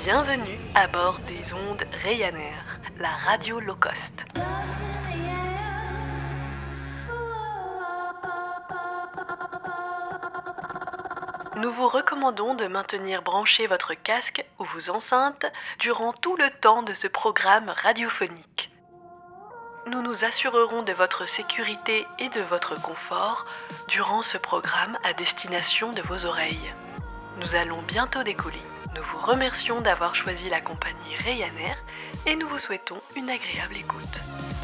Bienvenue à bord des ondes Ryanair, la radio low cost. Nous vous recommandons de maintenir branché votre casque ou vos enceintes durant tout le temps de ce programme radiophonique. Nous nous assurerons de votre sécurité et de votre confort durant ce programme à destination de vos oreilles. Nous allons bientôt décoller. Nous vous remercions d'avoir choisi la compagnie Ryanair et nous vous souhaitons une agréable écoute.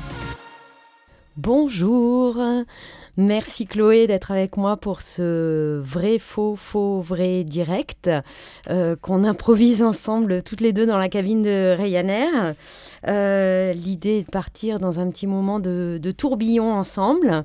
Bonjour, merci Chloé d'être avec moi pour ce vrai, faux, vrai direct qu'on improvise ensemble toutes les deux dans la cabine de Ryanair. L'idée est de partir dans un petit moment de tourbillon ensemble,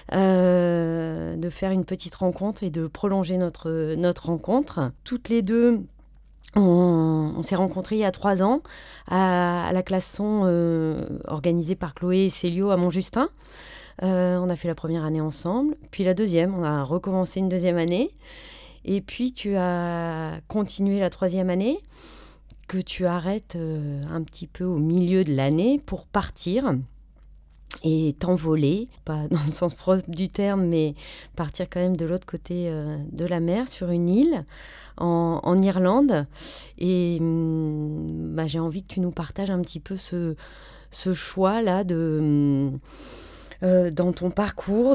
de faire une petite rencontre et de prolonger notre rencontre. Toutes les deux, on s'est rencontrés il y a 3 ans à la classe son organisée par Chloé et Célio à Montjustin. On a fait la première année ensemble, puis la deuxième, on a recommencé une deuxième année. Et puis tu as continué la 3e année, que tu arrêtes un petit peu au milieu de l'année pour partir et t'envoler, pas dans le sens propre du terme, mais partir quand même de l'autre côté de la mer, sur une île, en Irlande. Et j'ai envie que tu nous partages un petit peu ce choix-là dans ton parcours,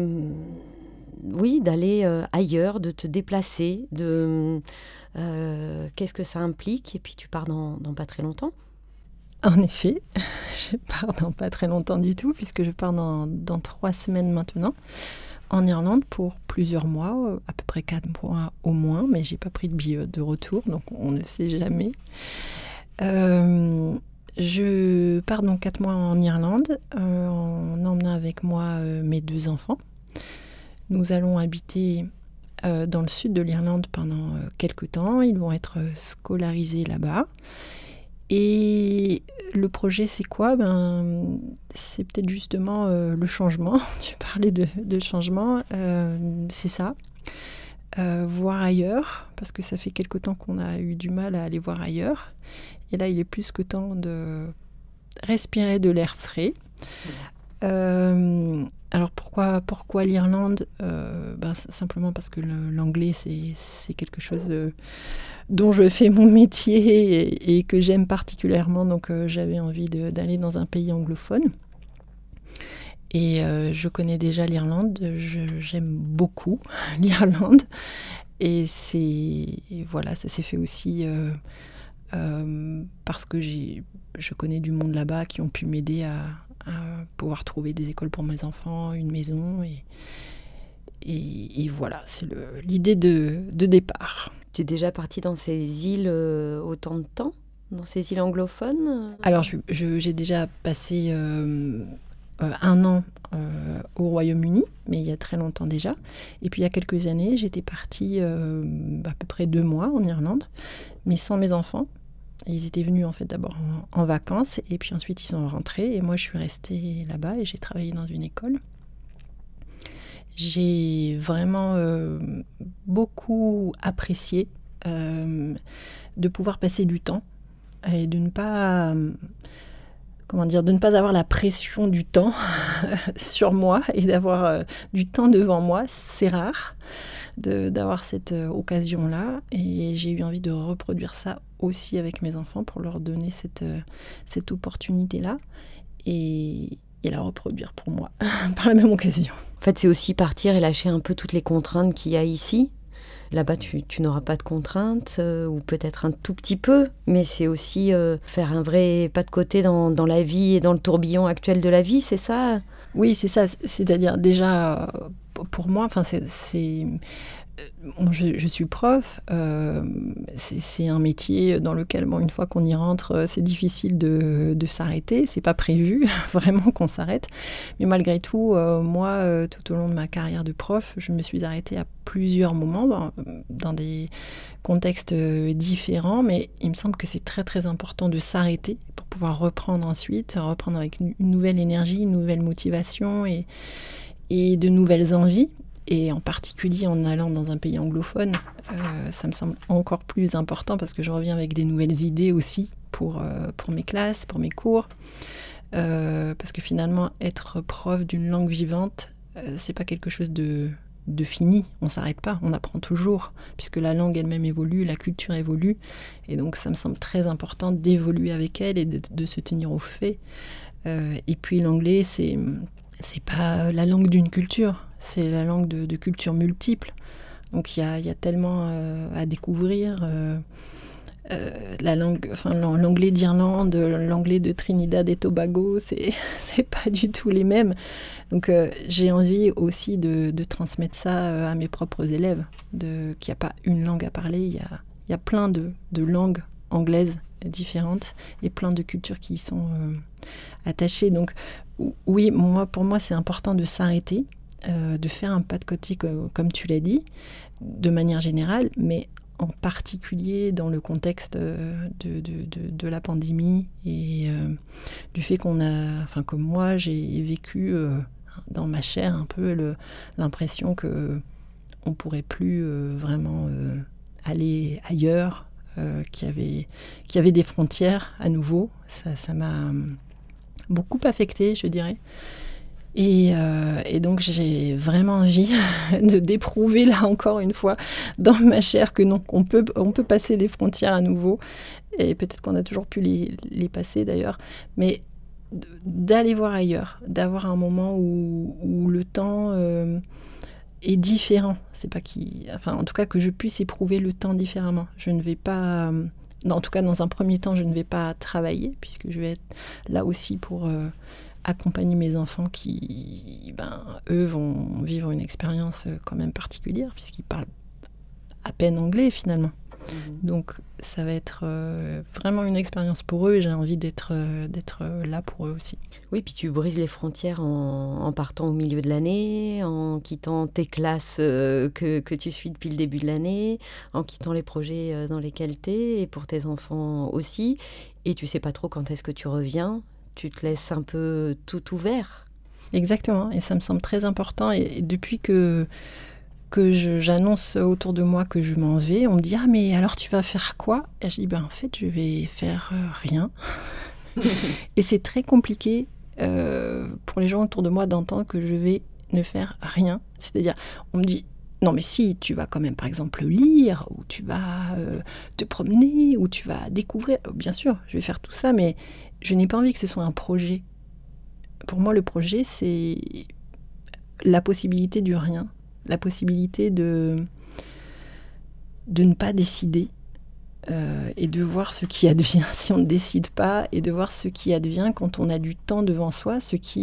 d'aller ailleurs, de te déplacer, qu'est-ce que ça implique. Et puis tu pars dans pas très longtemps. En effet, je pars dans pas très longtemps du tout, puisque je pars dans 3 semaines maintenant, en Irlande pour plusieurs mois, à peu près 4 mois au moins, mais j'ai pas pris de billet de retour, donc on ne sait jamais. Je pars donc 4 mois en Irlande, en emmenant avec moi mes 2 enfants. Nous allons habiter dans le sud de l'Irlande pendant quelques temps, ils vont être scolarisés là-bas. Et le projet, c'est quoi ? C'est peut-être justement le changement. Tu parlais de changement, c'est ça. Voir ailleurs, parce que ça fait quelque temps qu'on a eu du mal à aller voir ailleurs. Et là, il est plus que temps de respirer de l'air frais. Alors pourquoi l'Irlande ? Simplement parce que l'anglais, c'est quelque chose dont je fais mon métier et que j'aime particulièrement. Donc j'avais envie d'aller dans un pays anglophone. Et je connais déjà l'Irlande, j'aime beaucoup l'Irlande. Et ça s'est fait aussi parce que je connais du monde là-bas qui ont pu m'aider à pouvoir trouver des écoles pour mes enfants, une maison. Et voilà, c'est l'idée de départ. Tu es déjà partie dans ces îles autant de temps ? Dans ces îles anglophones ? Alors, j'ai déjà passé 1 an au Royaume-Uni, mais il y a très longtemps déjà. Et puis, il y a quelques années, j'étais partie à peu près 2 mois en Irlande, mais sans mes enfants. Ils étaient venus en fait d'abord en vacances, et puis ensuite ils sont rentrés, et moi je suis restée là-bas et j'ai travaillé dans une école. J'ai vraiment beaucoup apprécié de pouvoir passer du temps et de ne pas avoir la pression du temps sur moi et d'avoir du temps devant moi. C'est rare d'avoir cette occasion-là, et j'ai eu envie de reproduire ça aussi avec mes enfants pour leur donner cette opportunité-là et la reproduire pour moi par la même occasion. En fait, c'est aussi partir et lâcher un peu toutes les contraintes qu'il y a ici. Là-bas, tu n'auras pas de contraintes, ou peut-être un tout petit peu, mais c'est aussi faire un vrai pas de côté dans la vie et dans le tourbillon actuel de la vie, c'est ça ? Oui, c'est ça. C'est-à-dire déjà, pour moi, je suis prof, c'est un métier dans lequel, une fois qu'on y rentre, c'est difficile de s'arrêter, c'est pas prévu vraiment qu'on s'arrête, mais malgré tout, moi, tout au long de ma carrière de prof, je me suis arrêtée à plusieurs moments, dans des contextes différents, mais il me semble que c'est très très important de s'arrêter pour pouvoir reprendre ensuite, reprendre avec une nouvelle énergie, une nouvelle motivation et de nouvelles envies. Et en particulier en allant dans un pays anglophone, ça me semble encore plus important parce que je reviens avec des nouvelles idées aussi pour mes classes, pour mes cours. Parce que finalement, être prof d'une langue vivante, c'est pas quelque chose de fini. On s'arrête pas, on apprend toujours, puisque la langue elle-même évolue, la culture évolue. Et donc ça me semble très important d'évoluer avec elle et de se tenir aux faits. Et puis l'anglais, c'est pas la langue d'une culture, c'est la langue de cultures multiples. Donc il y a tellement à découvrir. L'anglais d'Irlande, l'anglais de Trinidad et Tobago, c'est pas du tout les mêmes. Donc j'ai envie aussi de transmettre ça à mes propres élèves, qu'il n'y a pas une langue à parler, il y a plein de langues anglaises différentes et plein de cultures qui y sont attachées. Donc oui, pour moi, c'est important de s'arrêter, de faire un pas de côté, comme tu l'as dit, de manière générale, mais en particulier dans le contexte de la pandémie et du fait que moi, j'ai vécu dans ma chair un peu l'impression qu'on ne pourrait plus vraiment aller ailleurs, qu'il y avait des frontières à nouveau. Ça m'a beaucoup affectée, je dirais. Et donc j'ai vraiment envie d'éprouver là encore une fois dans ma chair que non, on peut passer les frontières à nouveau, et peut-être qu'on a toujours pu les passer d'ailleurs, mais d'aller voir ailleurs, d'avoir un moment où le temps est différent. C'est pas en tout cas que je puisse éprouver le temps différemment. Je ne vais pas, en tout cas dans un premier temps, je ne vais pas travailler puisque je vais être là aussi pour accompagner mes enfants qui, eux, vont vivre une expérience quand même particulière puisqu'ils parlent à peine anglais finalement. Donc ça va être vraiment une expérience pour eux et j'ai envie d'être là pour eux aussi. Oui, puis tu brises les frontières en partant au milieu de l'année, en quittant tes classes que tu suis depuis le début de l'année, en quittant les projets dans lesquels tu es, et pour tes enfants aussi. Et tu sais pas trop quand est-ce que tu reviens, tu te laisses un peu tout ouvert. Exactement, et ça me semble très important. Et depuis que j'annonce autour de moi que je m'en vais, on me dit « Ah, mais alors tu vas faire quoi ?» Et je dis « En fait, je vais faire rien. » Et c'est très compliqué pour les gens autour de moi d'entendre que je vais ne faire rien. C'est-à-dire, on me dit « Non, mais si, tu vas quand même, par exemple, lire, ou tu vas te promener, ou tu vas découvrir. » Bien sûr, je vais faire tout ça, mais je n'ai pas envie que ce soit un projet. Pour moi, le projet, c'est la possibilité du rien. La possibilité de ne pas décider et de voir ce qui advient si on ne décide pas, et de voir ce qui advient quand on a du temps devant soi,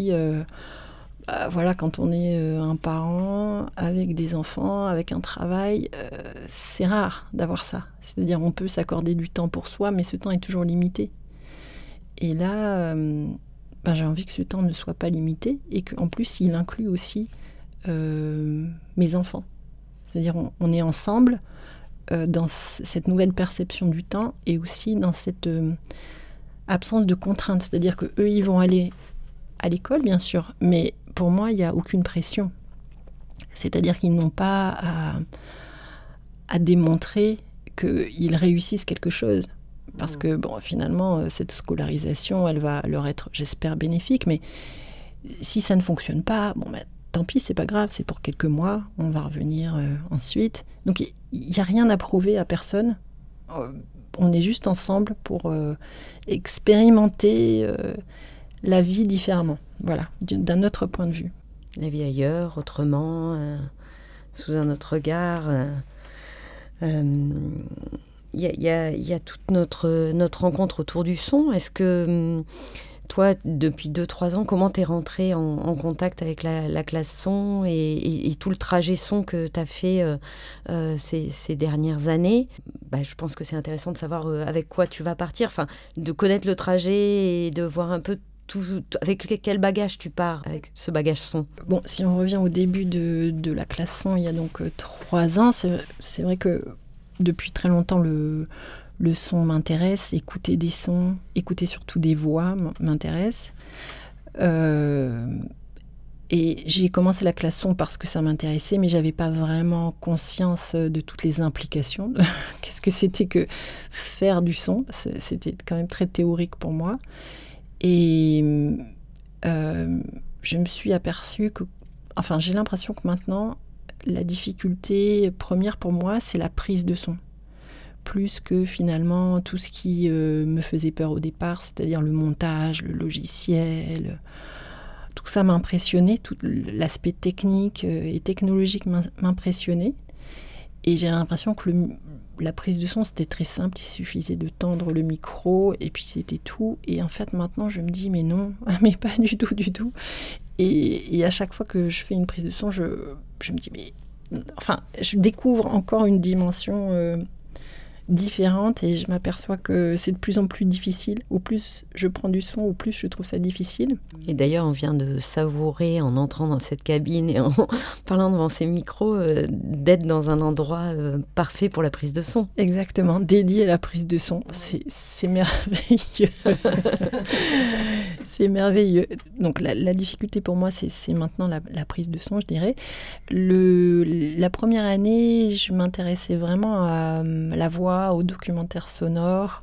quand on est un parent avec des enfants, avec un travail, c'est rare d'avoir ça. C'est-à-dire on peut s'accorder du temps pour soi, mais ce temps est toujours limité. Et là, j'ai envie que ce temps ne soit pas limité et qu'en plus il inclut aussi mes enfants. C'est-à-dire on est ensemble dans cette nouvelle perception du temps et aussi dans cette absence de contraintes. C'est-à-dire qu'eux, ils vont aller à l'école, bien sûr, mais pour moi, il n'y a aucune pression. C'est-à-dire qu'ils n'ont pas à démontrer qu'ils réussissent quelque chose. Parce que, finalement, cette scolarisation, elle va leur être, j'espère, bénéfique, mais si ça ne fonctionne pas, tant pis, c'est pas grave, c'est pour quelques mois, on va revenir ensuite. Donc il n'y a rien à prouver à personne. On est juste ensemble pour expérimenter la vie différemment, voilà, d'un autre point de vue. La vie ailleurs, autrement, sous un autre regard. Il y a toute notre rencontre autour du son. Est-ce que toi, depuis 2-3 ans, comment t'es rentrée en contact avec la classe son et tout le trajet son que t'as fait ces dernières années? Je pense que c'est intéressant de savoir avec quoi tu vas partir, de connaître le trajet et de voir un peu tout, avec quel bagage tu pars, avec ce bagage son. Bon, si on revient au début de la classe son, il y a donc 3 ans, c'est vrai que depuis très longtemps, le son m'intéresse, écouter des sons, écouter surtout des voix m'intéresse. Et j'ai commencé la classe son parce que ça m'intéressait, mais j'avais pas vraiment conscience de toutes les implications. Qu'est-ce que c'était que faire du son? C'était quand même très théorique pour moi. Et je me suis aperçue que... Enfin, j'ai l'impression que maintenant, la difficulté première pour moi, c'est la prise de son. Plus que finalement tout ce qui me faisait peur au départ, c'est-à-dire le montage, le logiciel... Tout ça m'impressionnait, tout l'aspect technique et technologique m'impressionnait. Et j'ai l'impression que la prise de son, c'était très simple. Il suffisait de tendre le micro et puis c'était tout. Et en fait, maintenant, je me dis, mais non, mais pas du tout, du tout. Et à chaque fois que je fais une prise de son, je me dis, mais... Enfin, je découvre encore une dimension différente et je m'aperçois que c'est de plus en plus difficile. Au plus je prends du son, au plus je trouve ça difficile. Et d'ailleurs, on vient de savourer, en entrant dans cette cabine et en parlant devant ces micros, d'être dans un endroit parfait pour la prise de son. Exactement, dédié à la prise de son. C'est merveilleux. C'est merveilleux. Donc la difficulté pour moi, c'est maintenant la prise de son, je dirais. La première année, je m'intéressais vraiment à la voix, aux documentaires sonores.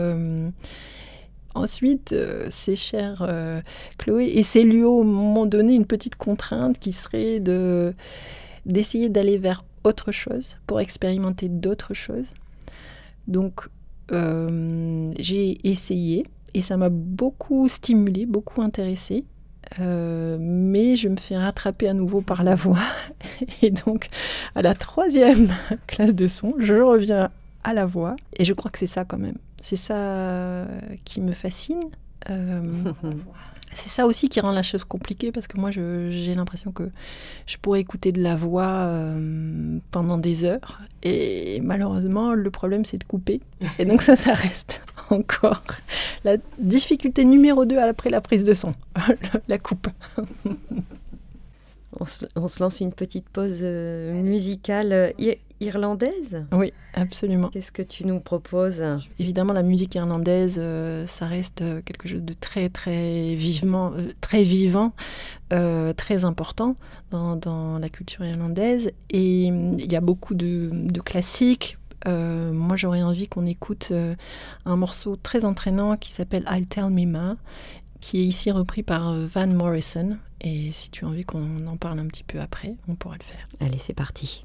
Ensuite, ces chères Chloé et Célio m'ont donné une petite contrainte qui serait d'essayer d'aller vers autre chose, pour expérimenter d'autres choses. Donc, j'ai essayé et ça m'a beaucoup stimulée, beaucoup intéressée. Mais je me fais rattraper à nouveau par la voix. Et donc, à la 3e classe de son, je reviens à la voix. Et je crois que c'est ça quand même. C'est ça qui me fascine. C'est ça aussi qui rend la chose compliquée parce que moi, j'ai l'impression que je pourrais écouter de la voix pendant des heures. Et malheureusement, le problème, c'est de couper. Et donc ça reste encore la difficulté numéro 2 après la prise de son, la coupe. On se lance une petite pause musicale irlandaise ? Oui, absolument. Qu'est-ce que tu nous proposes ? Évidemment, la musique irlandaise, ça reste quelque chose de très, très vivant, très important dans la culture irlandaise. Et il y a beaucoup de classiques. Moi, j'aurais envie qu'on écoute un morceau très entraînant qui s'appelle I'll Tell Me Ma, qui est ici repris par Van Morrison. Et si tu as envie qu'on en parle un petit peu après, on pourra le faire. Allez, c'est parti.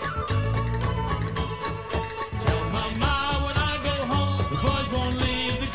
Tell my ma when I go home, the boys won't leave the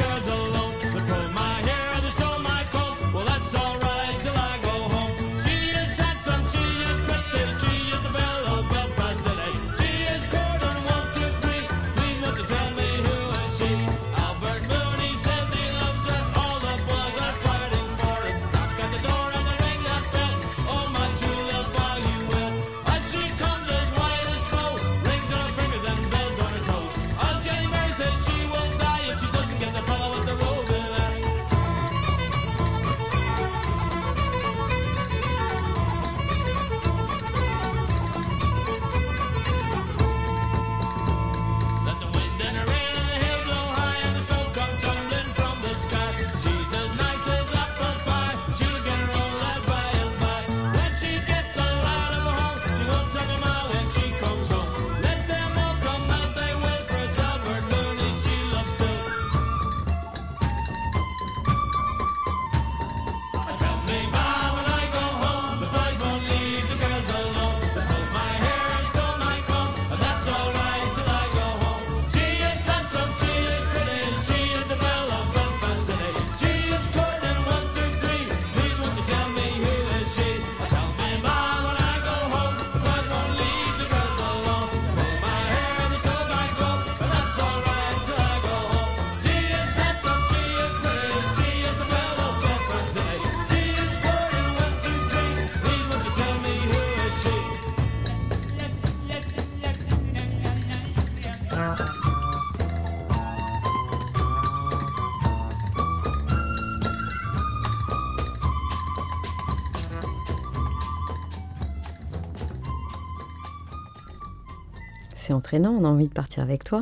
c'est entraînant, on a envie de partir avec toi.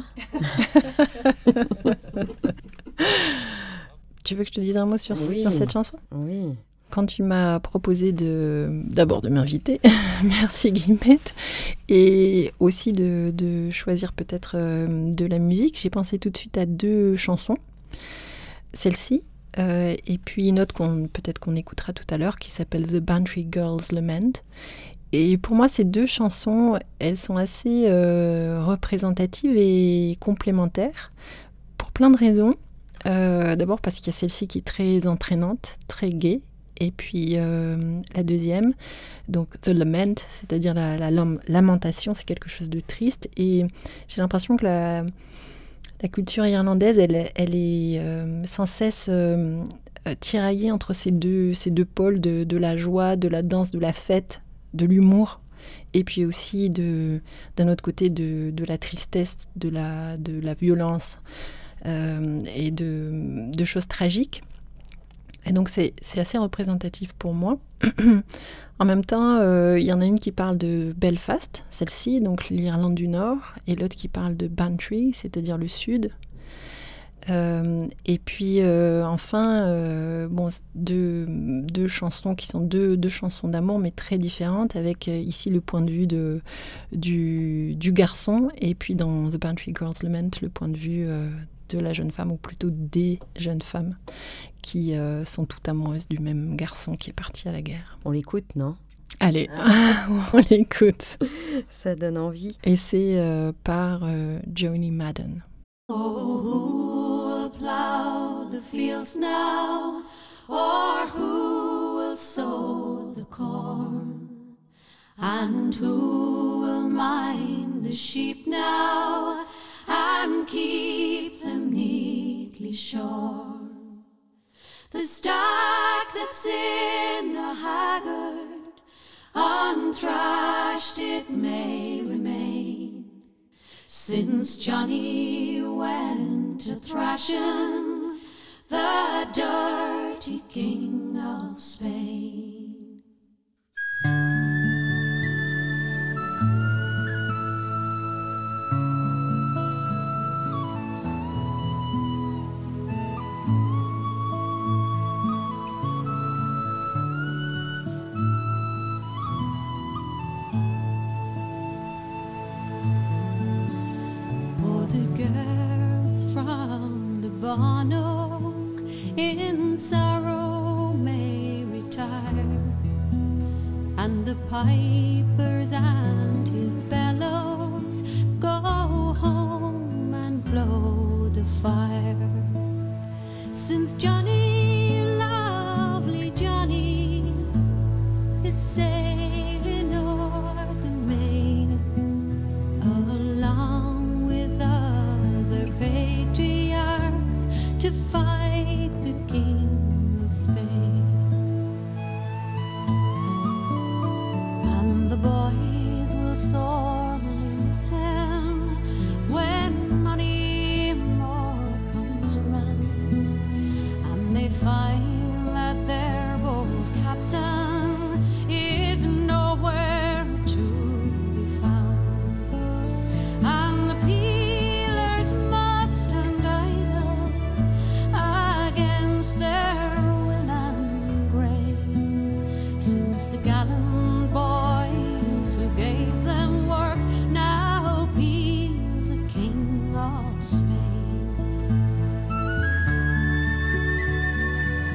Tu veux que je te dise un mot sur cette chanson ? Oui. Quand tu m'as proposé d'abord de m'inviter, merci Guillemette, et aussi de choisir peut-être de la musique, j'ai pensé tout de suite à 2 chansons. Celle-ci, et puis une autre peut-être qu'on écoutera tout à l'heure, qui s'appelle The Bantry Girls Lament. Et pour moi, ces 2 chansons, elles sont assez représentatives et complémentaires, pour plein de raisons. D'abord parce qu'il y a celle-ci qui est très entraînante, très gaie. Et puis la deuxième, donc The Lament, c'est-à-dire la lamentation, c'est quelque chose de triste. Et j'ai l'impression que la culture irlandaise, elle est sans cesse tiraillée entre ces deux pôles de la joie, de la danse, de la fête, de l'humour. Et puis aussi d'un autre côté de la tristesse, de la violence et de choses tragiques. Et donc c'est assez représentatif pour moi. En même temps, il y en a une qui parle de Belfast, celle-ci, donc l'Irlande du Nord, et l'autre qui parle de Bantry, c'est-à-dire le Sud. Et puis enfin, deux chansons qui sont deux chansons d'amour, mais très différentes, avec ici le point de vue du garçon, et puis dans The Bantry Girls Lament, le point de vue de la jeune femme, ou plutôt des jeunes femmes, qui sont toutes amoureuses du même garçon qui est parti à la guerre. On l'écoute, non ? Allez, on l'écoute. Ça donne envie. Et c'est par Joanie Madden. Oh, who will plough the fields now, or who will sow the corn? And who will mind the sheep now, and keep them neatly shorn? The stack that's in the haggard, unthrashed it may remain, since Johnny went a thrashing the dirty king of Spain. Barn oak in sorrow may retire, and the pipers and his bellows go home and blow the fire. Since Johnny, lovely Johnny, is sailing o'er the main, along with other patriarchs, to fight the King of Spain. And the boys will sorely miss him when money more comes around, and they find that their bold captain is nowhere to be found. And the peelers must stand idle against their will and grain, since the gallant boys who gave them work now peels the King of Spain.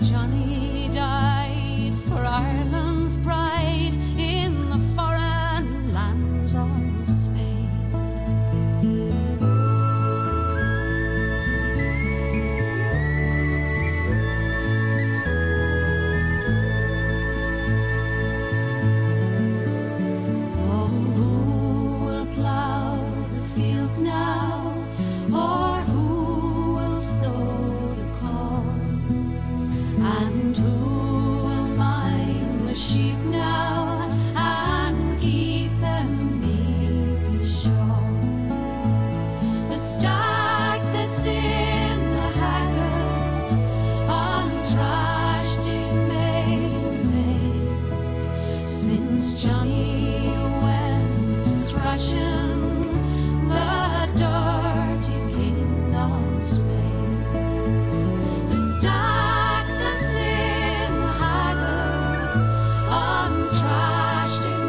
Johnny died for Ireland's pride in the foreign lands of Spain. Oh, who will plough the fields now, or who will sow the corn, and who will mind the sheep now and keep them neatly shorn? The stack that's in the haggard unthrashed it may, since Johnny went thrashing the dirty king of Spain. The stack that's in the haggard unthrashed it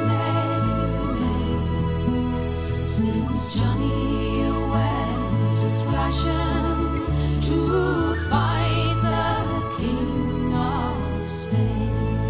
may, since Johnny went thrashing to fight the king of Spain.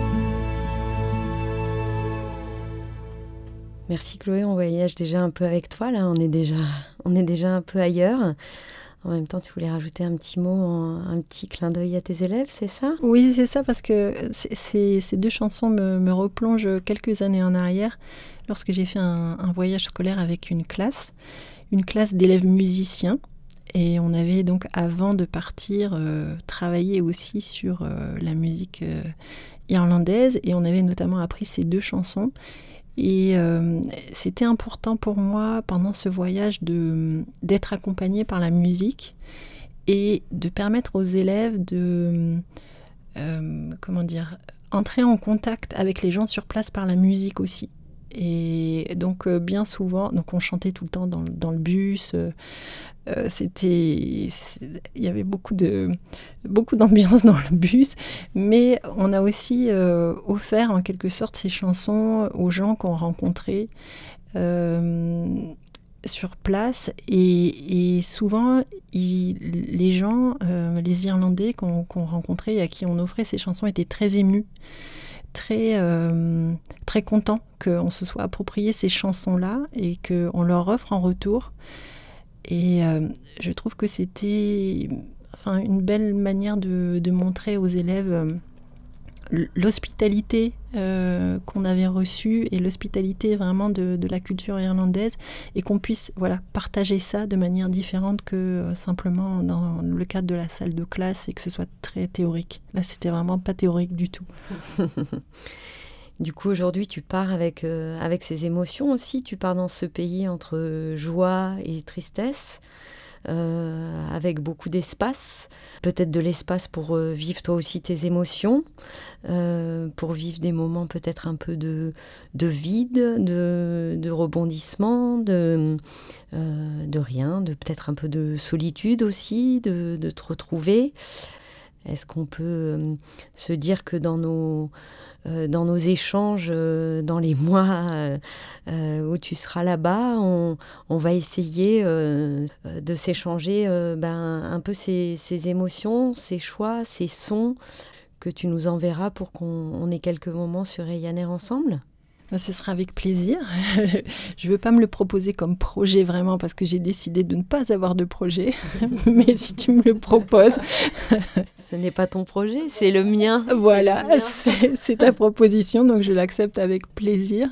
Merci Chloé, on voyage déjà un peu avec toi, là on est déjà un peu ailleurs. En même temps, tu voulais rajouter un petit mot, un petit clin d'œil à tes élèves, c'est ça ? Oui, c'est ça, parce que ces deux chansons me replongent quelques années en arrière, lorsque j'ai fait un voyage scolaire avec une classe d'élèves musiciens. Et on avait donc, avant de partir, travaillé aussi sur la musique irlandaise. Et on avait notamment appris ces deux chansons. Et c'était important pour moi, pendant ce voyage, d'être accompagnée par la musique et de permettre aux élèves de entrer en contact avec les gens sur place par la musique aussi. Et donc bien souvent, donc on chantait tout le temps dans le bus. Il y avait beaucoup d'ambiance dans le bus, mais on a aussi offert en quelque sorte ces chansons aux gens qu'on rencontrait sur place, et souvent les gens, les Irlandais qu'on rencontrait et à qui on offrait ces chansons étaient très émus, très contents qu'on se soit approprié ces chansons-là et qu'on leur offre en retour. Et je trouve que c'était une belle manière de montrer aux élèves l'hospitalité qu'on avait reçue et l'hospitalité vraiment de la culture irlandaise, et qu'on puisse partager ça de manière différente que simplement dans le cadre de la salle de classe et que ce soit très théorique. Là, c'était vraiment pas théorique du tout. Du coup, aujourd'hui, tu pars avec ces émotions aussi. Tu pars dans ce pays entre joie et tristesse, avec beaucoup d'espace. Peut-être de l'espace pour vivre toi aussi tes émotions, pour vivre des moments peut-être un peu de vide, de rebondissement, de rien, de peut-être un peu de solitude aussi, de te retrouver. Est-ce qu'on peut se dire que dans nos échanges, dans les mois où tu seras là-bas, on va essayer de s'échanger un peu ces émotions, ces choix, ces sons que tu nous enverras pour qu'on ait quelques moments sur Ryanair ensemble ? Ce sera avec plaisir. Je ne veux pas me le proposer comme projet vraiment, parce que j'ai décidé de ne pas avoir de projet. Mais si tu me le proposes... Ce n'est pas ton projet, c'est le mien. Voilà, c'est ta proposition, donc je l'accepte avec plaisir.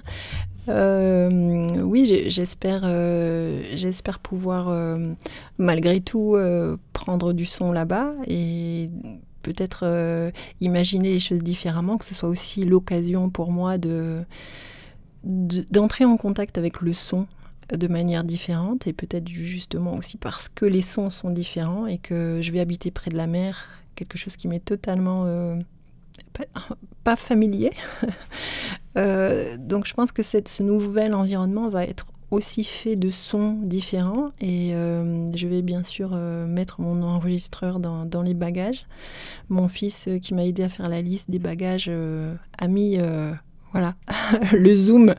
Oui, j'espère pouvoir malgré tout prendre du son là-bas et peut-être imaginer les choses différemment, que ce soit aussi l'occasion pour moi d'entrer en contact avec le son de manière différente, et peut-être justement aussi parce que les sons sont différents et que je vais habiter près de la mer, quelque chose qui m'est totalement pas familier. Donc je pense que ce nouvel environnement va être aussi fait de sons différents, et je vais bien sûr mettre mon enregistreur dans les bagages. Mon fils qui m'a aidé à faire la liste des bagages a mis le zoom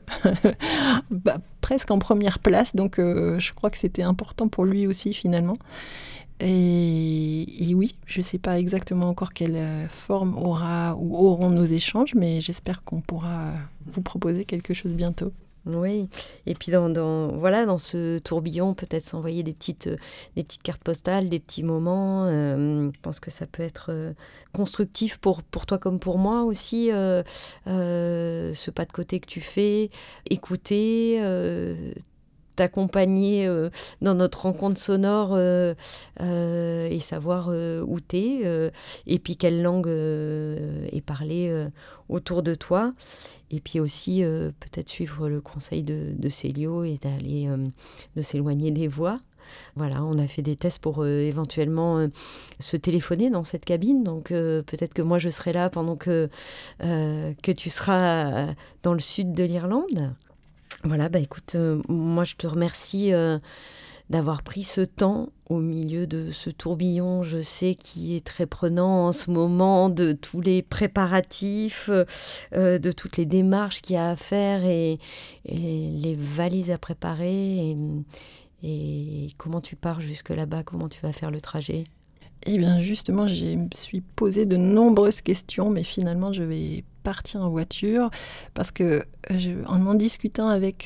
presque en première place, donc je crois que c'était important pour lui aussi finalement. Et oui, je ne sais pas exactement encore quelle forme auront nos échanges, mais j'espère qu'on pourra vous proposer quelque chose bientôt. Oui, et puis dans ce tourbillon, peut-être s'envoyer des petites cartes postales, des petits moments. Je pense que ça peut être constructif pour toi comme pour moi aussi, ce pas de côté que tu fais, écouter, t'accompagner dans notre rencontre sonore et savoir où t'es, et puis quelle langue est parlée autour de toi. Et puis aussi, peut-être suivre le conseil de Célio et de s'éloigner des voix. Voilà, on a fait des tests pour éventuellement se téléphoner dans cette cabine. Donc, peut-être que moi, je serai là pendant que tu seras dans le sud de l'Irlande. Voilà, écoute, moi, je te remercie d'avoir pris ce temps au milieu de ce tourbillon, je sais, qui est très prenant en ce moment, de tous les préparatifs, de toutes les démarches qu'il y a à faire et les valises à préparer. Et comment tu pars jusque là-bas, comment tu vas faire le trajet ? Eh bien justement, je me suis posé de nombreuses questions, mais finalement je vais partir en voiture parce que en discutant avec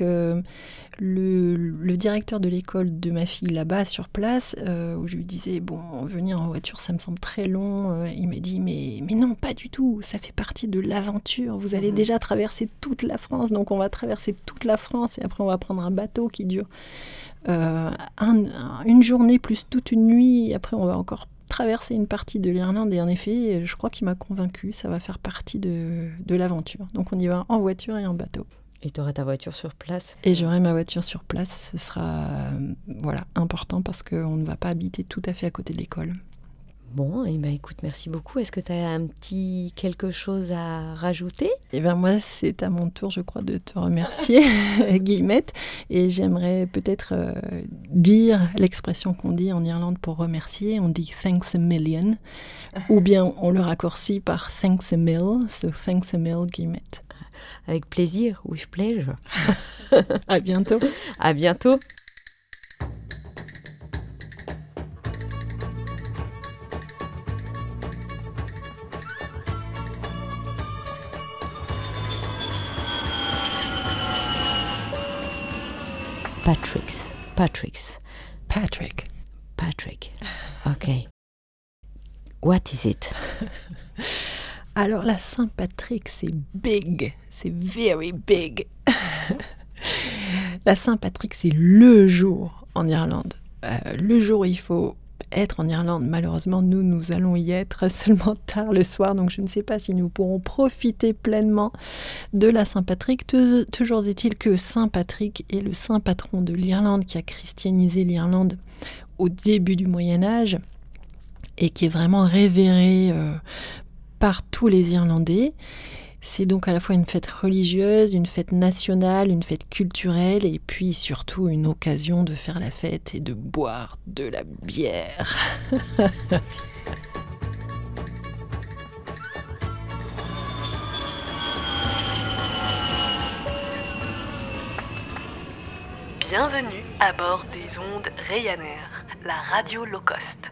le directeur de l'école de ma fille là-bas sur place, où je lui disais venir en voiture ça me semble très long, il m'a dit mais non, pas du tout, ça fait partie de l'aventure, vous allez déjà traverser toute la France, donc on va traverser toute la France et après on va prendre un bateau qui dure une journée plus toute une nuit et après on va encore traverser une partie de l'Irlande. Et en effet, je crois qu'il m'a convaincue, ça va faire partie de l'aventure. Donc on y va en voiture et en bateau. Et tu auras ta voiture sur place ? Et j'aurai ma voiture sur place. Ce sera important parce qu'on ne va pas habiter tout à fait à côté de l'école. Bon, et écoute, merci beaucoup. Est-ce que tu as un petit quelque chose à rajouter ? Eh bien moi, c'est à mon tour, je crois, de te remercier, Guillemette. Et j'aimerais peut-être dire l'expression qu'on dit en Irlande pour remercier. On dit « thanks a million » ou bien on le raccourcit par « thanks a mill ». So « thanks a mill, Guillemette ». Avec plaisir, with pleasure. À bientôt. À bientôt. Patrick. Okay. What is it? Alors la Saint-Patrick, c'est big. C'est very big. La Saint-Patrick, c'est le jour en Irlande. Le jour où il faut être en Irlande. Malheureusement, nous allons y être seulement tard le soir, donc je ne sais pas si nous pourrons profiter pleinement de la Saint-Patrick. Toujours est-il que Saint-Patrick est le saint patron de l'Irlande qui a christianisé l'Irlande au début du Moyen-Âge et qui est vraiment révéré par tous les Irlandais. C'est donc à la fois une fête religieuse, une fête nationale, une fête culturelle et puis surtout une occasion de faire la fête et de boire de la bière. Bienvenue à bord des ondes Ryanair, la radio low cost.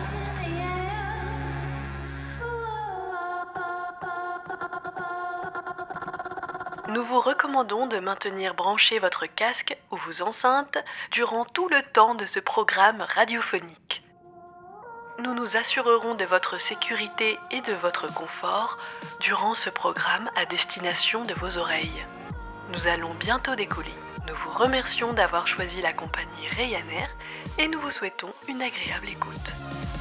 Nous vous recommandons de maintenir branché votre casque ou vos enceintes durant tout le temps de ce programme radiophonique. Nous nous assurerons de votre sécurité et de votre confort durant ce programme à destination de vos oreilles. Nous allons bientôt décoller. Nous vous remercions d'avoir choisi la compagnie Ryanair et nous vous souhaitons une agréable écoute.